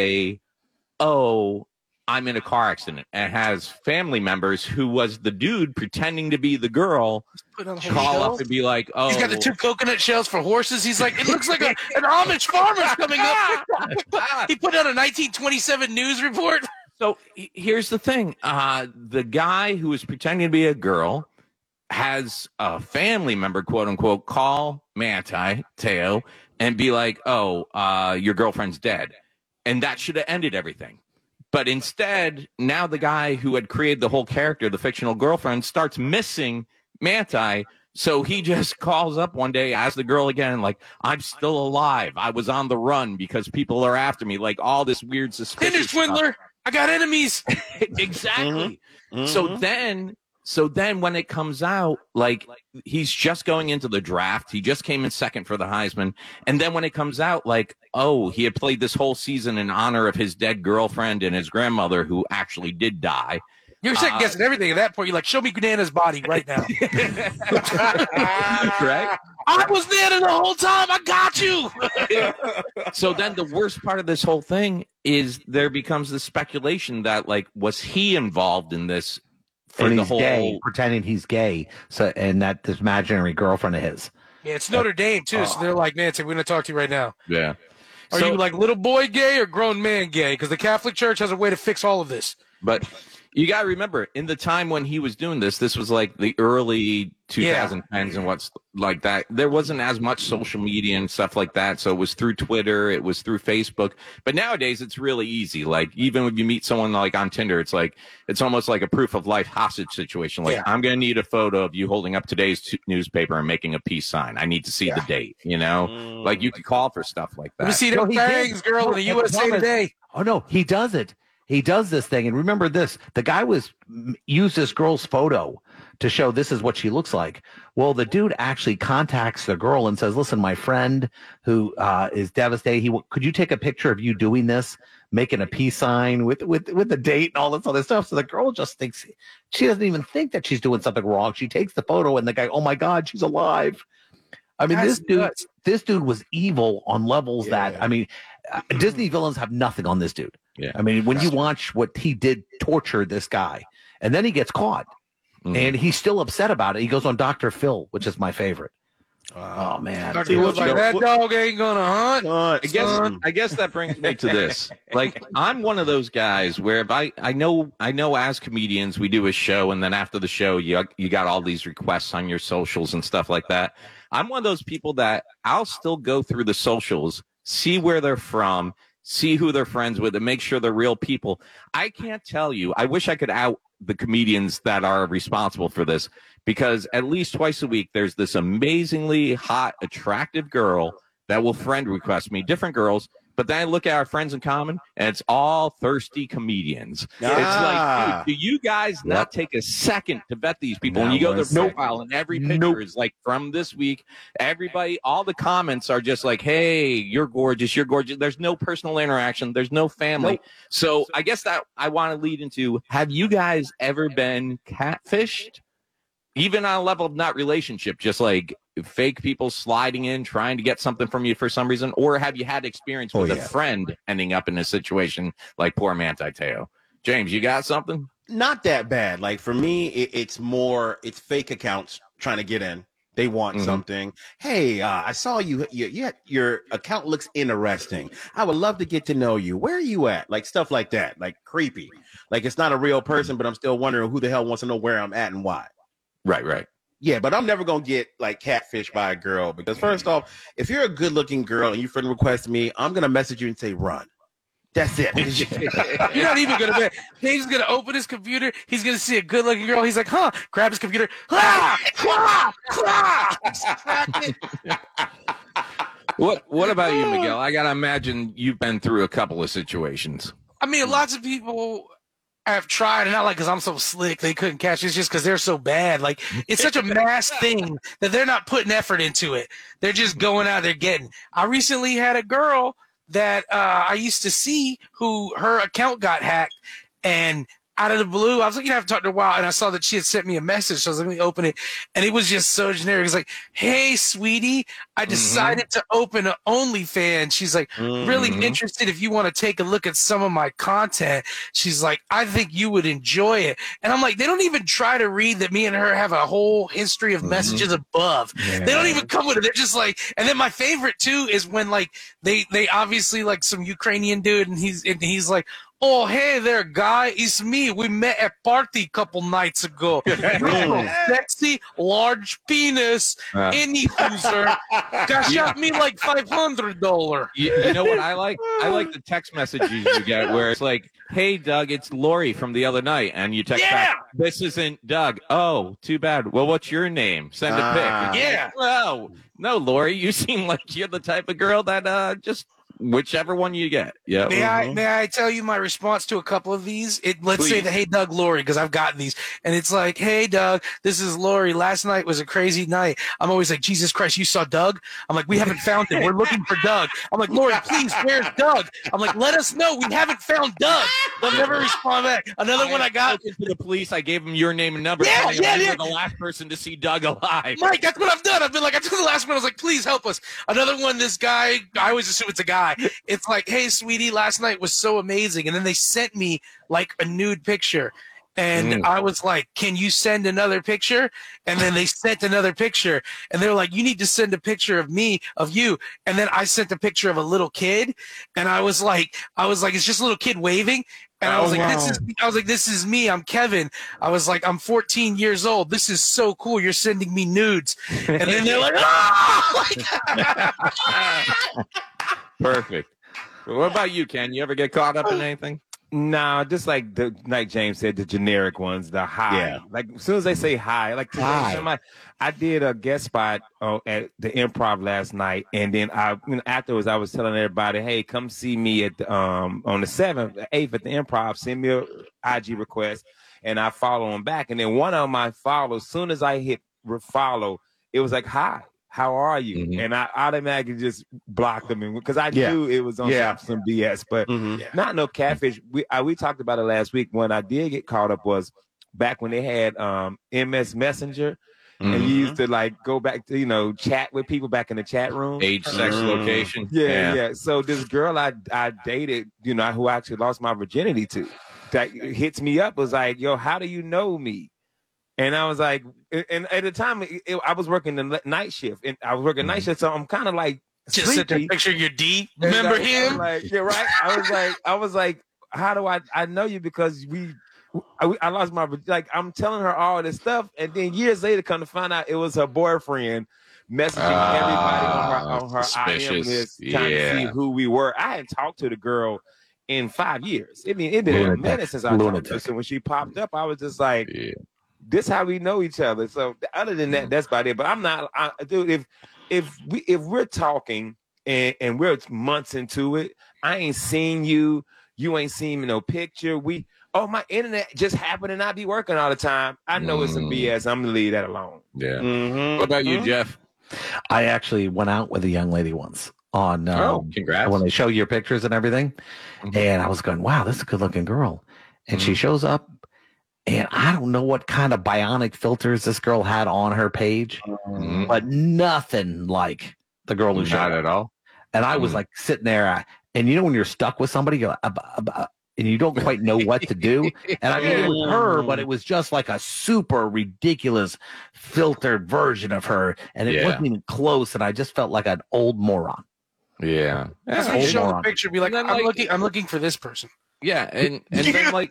[SPEAKER 1] I'm in a car accident, and has family members who was the dude pretending to be the girl call up and be like, oh.
[SPEAKER 2] He's got the 2 coconut shells for horses. He's like, it looks like an Amish farmer's coming up. He put out a 1927 news report.
[SPEAKER 1] So here's the thing. The guy who is pretending to be a girl has a family member, quote unquote, call Manti Teo and be like, your girlfriend's dead. And that should have ended everything. But instead, now the guy who had created the whole character, the fictional girlfriend, starts missing Manti. So he just calls up one day, asks the girl again, like, I'm still alive. I was on the run because people are after me. Like, all this weird suspicious
[SPEAKER 2] Tinder swindler. I got enemies.
[SPEAKER 1] Exactly. Mm-hmm. So then when it comes out, like, he's just going into the draft. He just came in second for the Heisman. And then when it comes out, like, he had played this whole season in honor of his dead girlfriend and his grandmother, who actually did die.
[SPEAKER 2] You're second guessing everything at that point. You're like, show me Nana's body right now.
[SPEAKER 1] Right?
[SPEAKER 2] I was Nana the whole time. I got you.
[SPEAKER 1] So then the worst part of this whole thing is there becomes the speculation that, like, was he involved in this?
[SPEAKER 3] And he's gay, pretending he's gay, and that this imaginary girlfriend of his.
[SPEAKER 2] Yeah, it's Notre Dame too, so they're like, Nancy, we're going to talk to you right now.
[SPEAKER 1] Yeah.
[SPEAKER 2] Are you like little boy gay or grown man gay? Because the Catholic Church has a way to fix all of this.
[SPEAKER 1] But you got to remember, in the time when he was doing this was like the early 2010s and what's like that. There wasn't as much social media and stuff like that. So it was through Twitter, it was through Facebook. But nowadays it's really easy. Like, even when you meet someone like on Tinder, it's like, it's almost like a proof of life hostage situation. Like, I'm going to need a photo of you holding up today's newspaper and making a peace sign. I need to see the date, like, you could call for stuff like that.
[SPEAKER 2] Let me see them fangs, girl, in the USA Today.
[SPEAKER 3] Oh no, he does it. He does this thing. And remember this, the guy used this girl's photo to show this is what she looks like. Well, the dude actually contacts the girl and says, listen, my friend who is devastated, could you take a picture of you doing this, making a peace sign with the date and all this other stuff? So the girl just thinks, she doesn't even think that she's doing something wrong. She takes the photo and the guy, oh my God, she's alive. I mean, this dude was evil on levels that, Disney villains have nothing on this dude.
[SPEAKER 1] Yeah.
[SPEAKER 3] I mean, when you watch what he did, torture this guy, and then he gets caught, and he's still upset about it. He goes on Dr. Phil, which is my favorite. Oh man,
[SPEAKER 2] Dr. Phil's like, that dog ain't gonna hunt.
[SPEAKER 1] I guess that brings me to this. Like, I'm one of those guys where if I know as comedians we do a show, and then after the show you got all these requests on your socials and stuff like that. I'm one of those people that I'll still go through the socials, see where they're from, see who they're friends with, and make sure they're real people. I can't tell you. I wish I could out the comedians that are responsible for this, because at least twice a week there's this amazingly hot, attractive girl that will friend request me, different girls. But then I look at our friends in common, and it's all thirsty comedians. It's like, dude, do you guys not take a second to vet these people? When you go to their profile, and every picture is like from this week, everybody, all the comments are just like, hey, you're gorgeous, you're gorgeous. There's no personal interaction. There's no family. So I guess that I want to lead into, have you guys ever been catfished? Even on a level of not relationship, just like fake people sliding in, trying to get something from you for some reason? Or have you had experience with a friend ending up in a situation like poor Manti Te'o? James, you got something?
[SPEAKER 4] Not that bad. Like for me, it's fake accounts trying to get in. They want something. Hey, I saw you. Your account looks interesting. I would love to get to know you. Where are you at? Like stuff like that. Like creepy. Like it's not a real person, but I'm still wondering who the hell wants to know where I'm at and why.
[SPEAKER 1] Right.
[SPEAKER 4] Yeah, but I'm never going to get like catfished by a girl because first off, if you're a good looking girl and you friend request me, I'm going to message you and say, run. That's it.
[SPEAKER 2] You're not even going to be. He's going to open his computer. He's going to see a good looking girl. He's like, grab his computer.
[SPEAKER 1] What about you, Miguel? I got to imagine you've been through a couple of situations.
[SPEAKER 2] I mean, lots of people have tried, and not like because I'm so slick they couldn't catch it. It's just because they're so bad. Like it's such a mass thing that they're not putting effort into it. They're just going out there getting. I recently had a girl that I used to see who her account got hacked, and out of the blue, I was like, I haven't talked to her in a while, and I saw that she had sent me a message. So I was like, let me open it, and it was just so generic. It's like, hey, sweetie, I decided to open an OnlyFans. She's like, really interested if you want to take a look at some of my content. She's like, I think you would enjoy it. And I'm like, they don't even try to read that me and her have a whole history of messages above. Yeah. They don't even come with it. They're just like, and then my favorite too is when like they obviously like some Ukrainian dude, and he's like, oh, hey there, guy. It's me. We met at party a couple nights ago. Sexy, large penis, any user. Got shot me like $500.
[SPEAKER 1] You know what I like? I like the text messages you get where it's like, hey, Doug, it's Lori from the other night. And you text back, this isn't Doug. Oh, too bad. Well, what's your name? Send a pic.
[SPEAKER 2] Yeah.
[SPEAKER 1] Well, no, Lori, you seem like you're the type of girl that just whichever one you get. Yeah.
[SPEAKER 2] May I tell you my response to a couple of these? Let's say the hey Doug Lori, because I've gotten these, and it's like, hey Doug, this is Lori. Last night was a crazy night. I'm always like, Jesus Christ, you saw Doug? I'm like, we haven't found him. We're looking for Doug. I'm like, Lori, please, where's Doug? I'm like, let us know. We haven't found Doug. They'll never respond back. Another one I got
[SPEAKER 1] to the police. I gave them your name and number.
[SPEAKER 2] Yeah.
[SPEAKER 1] You were the last person to see Doug alive.
[SPEAKER 2] Mike, that's what I've done. I've been like, I took the last one. I was like, please help us. Another one, this guy, I always assume it's a guy. It's like, hey, sweetie, last night was so amazing. And then they sent me like a nude picture. And I was like, can you send another picture? And then they sent another picture. And they were like, you need to send a picture of me, of you. And then I sent a picture of a little kid. And I was like, it's just a little kid waving. And I was like, this is me. I'm Kevin. I was like, I'm 14 years old. This is so cool. You're sending me nudes. And then they're like, oh!
[SPEAKER 1] Perfect. What about you, Ken? You ever get caught up in anything?
[SPEAKER 5] No, just like James said, the generic ones, the hi. Yeah. Like as soon as they say hi, like hi. I did a guest spot at the Improv last night, and then afterwards I was telling everybody, hey, come see me at on the 7th, 8th at the Improv. Send me a IG request, and I follow them back. And then one of my follows, as soon as I hit follow, it was like, hi. How are you? And I automatically just blocked them because I knew it was on some BS, but not no catfish. We talked about it last week. When I did get caught up was back when they had MS Messenger, and you used to like go back to chat with people back in the chat room,
[SPEAKER 1] age, sex, location.
[SPEAKER 5] Yeah. So this girl I dated, who I actually lost my virginity to, that hits me up was like, yo, how do you know me? And I was like, and at the time, I was working the night shift, and I was working night shift, so I'm kind of like,
[SPEAKER 2] just sit there, picture your D. Remember him?
[SPEAKER 5] Like, yeah, right. I was like, how do I know you? Because I lost my, like, I'm telling her all this stuff, and then years later, come to find out it was her boyfriend messaging everybody on her IM list, trying to see who we were. I hadn't talked to the girl in 5 years. I mean, it's been a minute since I talked to her. So when she popped up, I was just like, this how we know each other. So other than that, that's about it. But I'm not, dude, if we're talking and we're months into it, I ain't seen you. You ain't seen me no picture. My internet just happened to not be working all the time. I know it's some BS. I'm gonna leave that alone.
[SPEAKER 1] Yeah. What about you, Jeff?
[SPEAKER 3] I actually went out with a young lady once on
[SPEAKER 1] congrats.
[SPEAKER 3] When they show your pictures and everything. And I was going, wow, this is a good looking girl. And she shows up, and I don't know what kind of bionic filters this girl had on her page, but nothing like the girl who shot
[SPEAKER 1] at all.
[SPEAKER 3] And I was like sitting there, and you know when you're stuck with somebody, you're and you don't quite know what to do. And I mean, it was her, but it was just like a super ridiculous filtered version of her. And it wasn't even close. And I just felt like an old moron.
[SPEAKER 1] Yeah.
[SPEAKER 2] That's when you show the picture, be like, I'm looking for this person.
[SPEAKER 1] Yeah. And then like,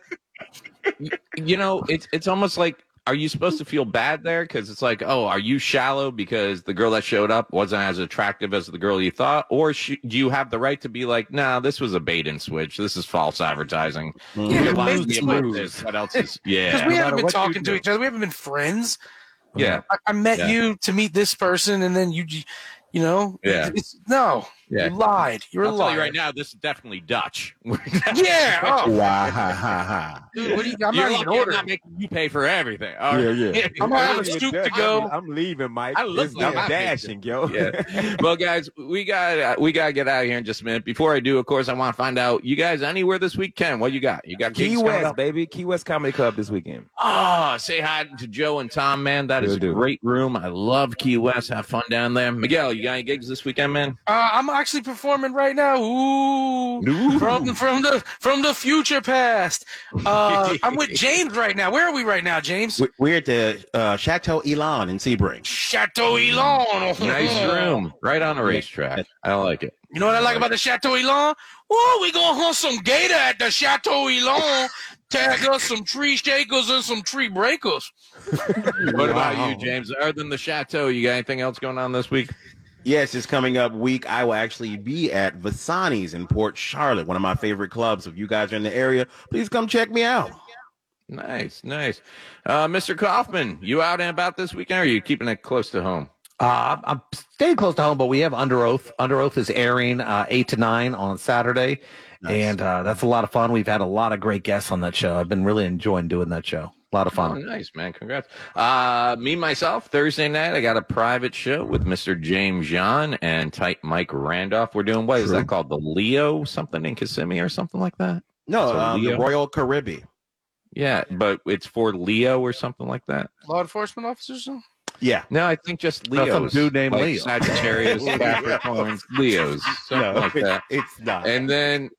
[SPEAKER 1] you know, it's almost like, are you supposed to feel bad there? Because it's like, oh, are you shallow because the girl that showed up wasn't as attractive as the girl you thought? Or do you have the right to be like, nah, this was a bait and switch. This is false advertising.
[SPEAKER 2] Yeah,
[SPEAKER 1] what else is? Yeah.
[SPEAKER 2] Because we haven't been talking to each other. We haven't been friends.
[SPEAKER 1] Yeah.
[SPEAKER 2] I met you to meet this person, and then you know?
[SPEAKER 1] Yeah.
[SPEAKER 2] You lied. You're a liar.
[SPEAKER 1] I'll tell you right now, this is definitely Dutch.
[SPEAKER 2] Yeah. Oh.
[SPEAKER 3] Wow.
[SPEAKER 2] Dude, what do you? I'm not even ordering.
[SPEAKER 1] I'm not making you pay for everything.
[SPEAKER 3] Yeah.
[SPEAKER 2] I'm gonna have a stoop to go.
[SPEAKER 5] I'm leaving, Mike.
[SPEAKER 1] I'm
[SPEAKER 5] dashing, yo.
[SPEAKER 1] Yeah. Well, guys, we got to get out of here in just a minute. Before I do, of course, I want to find out, you guys anywhere this weekend? What you got? You got
[SPEAKER 5] Key West, baby. Key West Comedy Club this weekend.
[SPEAKER 1] Oh, say hi to Joe and Tom, man. That is a great room. I love Key West. Have fun down there. Miguel, you got any gigs this weekend, man?
[SPEAKER 2] I'm actually performing right now. Ooh. From the future past. I'm with James right now. Where are we right now, James?
[SPEAKER 4] We're at the Chateau Elan in Sebring.
[SPEAKER 2] Chateau Elan.
[SPEAKER 1] Nice room. Right on the racetrack. I like it.
[SPEAKER 2] You know what I like about the Chateau Elan? Oh, we gonna hunt some gator at the Chateau Elan. Tag us some tree shakers and some tree breakers.
[SPEAKER 1] What about you, James? Other than the Chateau, you got anything else going on this week?
[SPEAKER 4] Yes, it's coming up week. I will actually be at Vasani's in Port Charlotte, one of my favorite clubs. If you guys are in the area, please come check me out.
[SPEAKER 1] Nice. Mr. Kaufman, you out and about this weekend, or are you keeping it close to home?
[SPEAKER 3] I'm staying close to home, but we have Under Oath. Under Oath is airing 8 to 9 on Saturday, and that's a lot of fun. We've had a lot of great guests on that show. I've been really enjoying doing that show. A lot of fun.
[SPEAKER 1] Oh, nice, man. Congrats. Myself, Thursday night, I got a private show with Mr. James John and Tight Mike Randolph. We're doing, what is that called? The Leo something in Kissimmee or something like that?
[SPEAKER 4] No, the Royal Caribbean.
[SPEAKER 1] Yeah, but it's for Leo or something like that.
[SPEAKER 2] Law enforcement officers?
[SPEAKER 4] Yeah.
[SPEAKER 1] No, I think just Leos.
[SPEAKER 3] Some dude named
[SPEAKER 1] like
[SPEAKER 3] Leo.
[SPEAKER 1] Sagittarius, Capricorns, Leos. Something like that.
[SPEAKER 4] It's not.
[SPEAKER 1] And then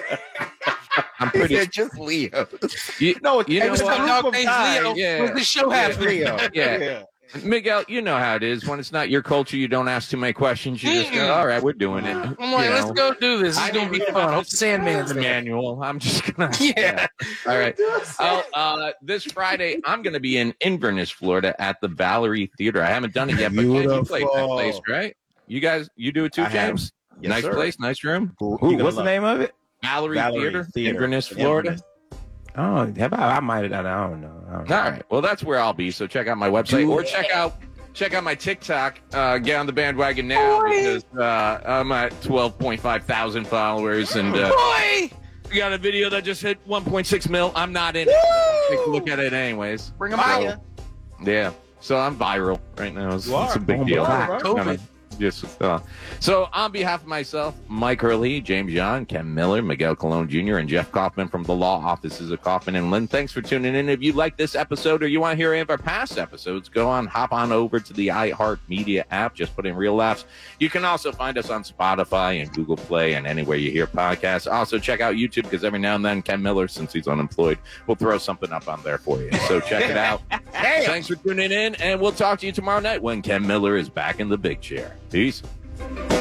[SPEAKER 1] I'm pretty
[SPEAKER 4] just Leo.
[SPEAKER 1] You know what?
[SPEAKER 2] Leo.
[SPEAKER 1] Yeah.
[SPEAKER 2] What's the show happening?
[SPEAKER 4] Leo.
[SPEAKER 1] Yeah. Miguel, you know how it is. When it's not your culture, you don't ask too many questions. You just go, all right, we're doing it.
[SPEAKER 2] I'm like, let's go do this. This is going to be fun. I hope Sandman's there.
[SPEAKER 1] Manual. I'm just going to.
[SPEAKER 2] Yeah.
[SPEAKER 1] All right. This Friday, I'm going to be in Inverness, Florida at the Valerie Theater. I haven't done it yet, but you played that place, right? You guys, you do it too, James?
[SPEAKER 4] Yes,
[SPEAKER 1] nice
[SPEAKER 4] sir.
[SPEAKER 1] Place, nice room.
[SPEAKER 5] What's the name of it?
[SPEAKER 1] Valerie Theater, Inverness, Florida.
[SPEAKER 5] Oh, I might have done it. I don't know.
[SPEAKER 1] All right. Well, that's where I'll be. So check out my website or check out my TikTok. Get on the bandwagon now because I'm at 12.5 thousand followers and we got a video that just hit 1.6 mil. I'm not in it. Take a look at it anyways.
[SPEAKER 2] Bring them out.
[SPEAKER 1] Yeah. So I'm viral right now. It's a big deal. Yes. So on behalf of myself, Mike Hurley, James John, Ken Miller, Miguel Colon Jr., and Jeff Kaufman from the law offices of Kaufman and Lynn, thanks for tuning in. If you like this episode or you want to hear any of our past episodes, hop on over to the iHeartMedia app. Just put in Real Laughs. You can also find us on Spotify and Google Play and anywhere you hear podcasts. Also check out YouTube because every now and then Ken Miller, since he's unemployed, will throw something up on there for you. So check it out. Thanks for tuning in, and we'll talk to you tomorrow night when Ken Miller is back in the big chair. Peace.